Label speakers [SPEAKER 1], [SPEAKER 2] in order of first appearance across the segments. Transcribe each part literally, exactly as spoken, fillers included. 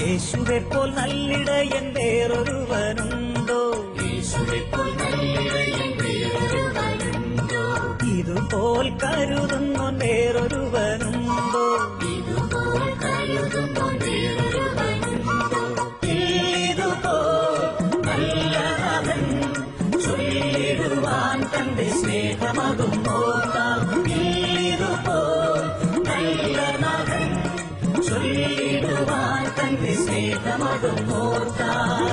[SPEAKER 1] യേശുവെപ്പോൾ നല്ലിടയൻ വേറൊരുവനുണ്ടോ?
[SPEAKER 2] യേശുവെപ്പോൾ നല്ലിടയൻ വേറൊരുവനുണ്ടോ?
[SPEAKER 1] ഇതുപോൽ കരുതുന്നോൻ വേറൊരുവനുണ്ടോ?
[SPEAKER 2] ഇതുപോൽ കരുതുന്നോൻ വേറൊരുവനുണ്ടോ?
[SPEAKER 1] ഇതുപോൽ നല്ലവൻ ചൊല്ലിടുവാൻ തന്റെ സ്നേഹമതും നോക്കാം. ഇതുപോൽ നല്ലവൻ ചൊല്ലിടുവാൻ തന്റെ സ്നേഹമതും നോക്കാം.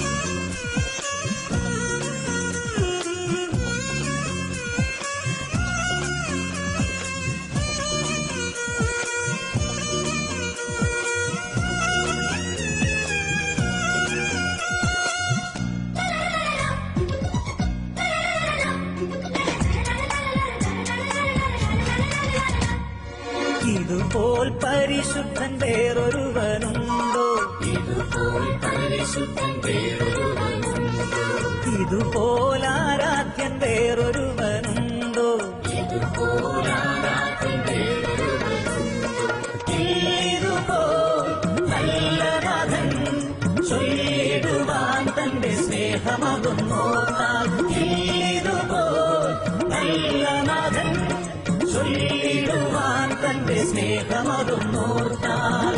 [SPEAKER 1] ഇതുപോൽ പരിശുദ്ധൻ വേറൊരുവനുണ്ടോ?
[SPEAKER 2] ഇതുപോൽ പരിശുദ്ധൻ വേറൊരുവനുണ്ടോ?
[SPEAKER 1] ഇതുപോൽ ആരാധ്യൻ വേറൊരുവനുണ്ടോ?
[SPEAKER 2] ഇതുപോൽ ആരാധ്യൻ വേറൊരുവനുണ്ടോ?
[SPEAKER 1] ഇതുപോൽ നല്ലനാഥൻ ചൊല്ലിടുവാൻ തന്റെ സ്നേഹമതും നോക്കാം. ഇതുപോൽ നല്ലനാഥൻ ചൊല്ലിടുവാൻ തന്റെ സ്നേഹമതും നോക്കാം.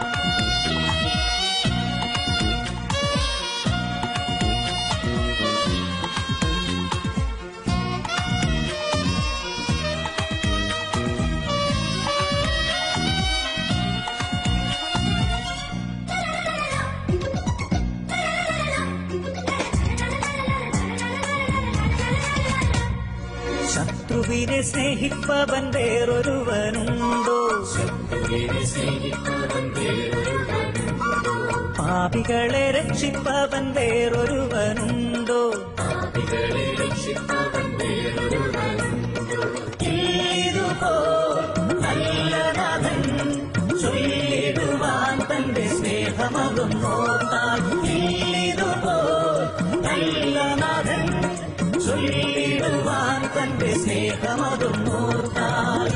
[SPEAKER 1] ശത്രുവിനെ സ്നേഹിപ്പവൻ വേറൊരുവനുണ്ടോ?
[SPEAKER 2] ശത്രുവിനെ സ്നേഹിപ്പവൻ വേറൊരുവനുണ്ടോ?
[SPEAKER 1] പാപികളെ രക്ഷിപ്പവൻ വേറൊരുവനുണ്ടോ?
[SPEAKER 2] പാപികളെ രക്ഷിപ്പവൻ വേറൊരുവനുണ്ടോ?
[SPEAKER 1] ഇതുപോൽ നല്ലനാഥൻ ചൊല്ലിടുവാൻ തന്റെ സ്നേഹമതും നോക്കാം. ഇതുപോൽ നല്ലനാഥൻ ചൊല്ലിടുവാൻ തന്റെ സ്നേഹമതും നോക്കാം.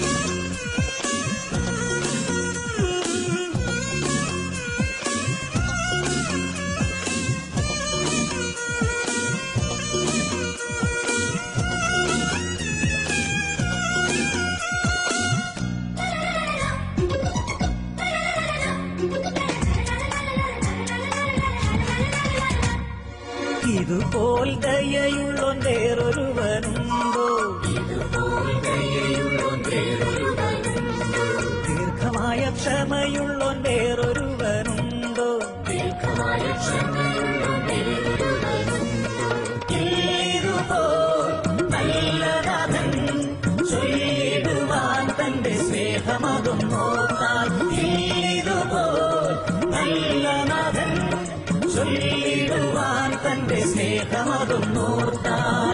[SPEAKER 1] ഇതുപോൽ ദയയുള്ളോൻ വേറൊരുവനുണ്ടോ?
[SPEAKER 2] ഇതുപോൽ ദയയുള്ളോൻ വേറൊരുവനുണ്ടോ?
[SPEAKER 1] ദീർഘമായ ക്ഷമയുള്ളോൻ വേറൊരുവനുണ്ടോ?
[SPEAKER 2] ദീർഘമായ ക്ഷമയുള്ളോൻ വേറൊരുവനുണ്ടോ?
[SPEAKER 1] ഇതുപോൽ നല്ലനാഥൻ ചൊല്ലിടുവാൻ തന്റെ സ്നേഹമതും നോക്കാം. ഇതുപോൽ നല്ലനാഥൻ ചൊല്ലിടുവാൻ തന്റെ സ്നേഹമതും നോക്കാം.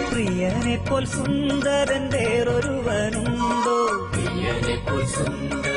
[SPEAKER 1] പ്രിയനെപ്പോൾ സുന്ദരൻ വേറൊരുവനുണ്ടോ?
[SPEAKER 2] പ്രിയനെപ്പോൾ സുന്ദരൻ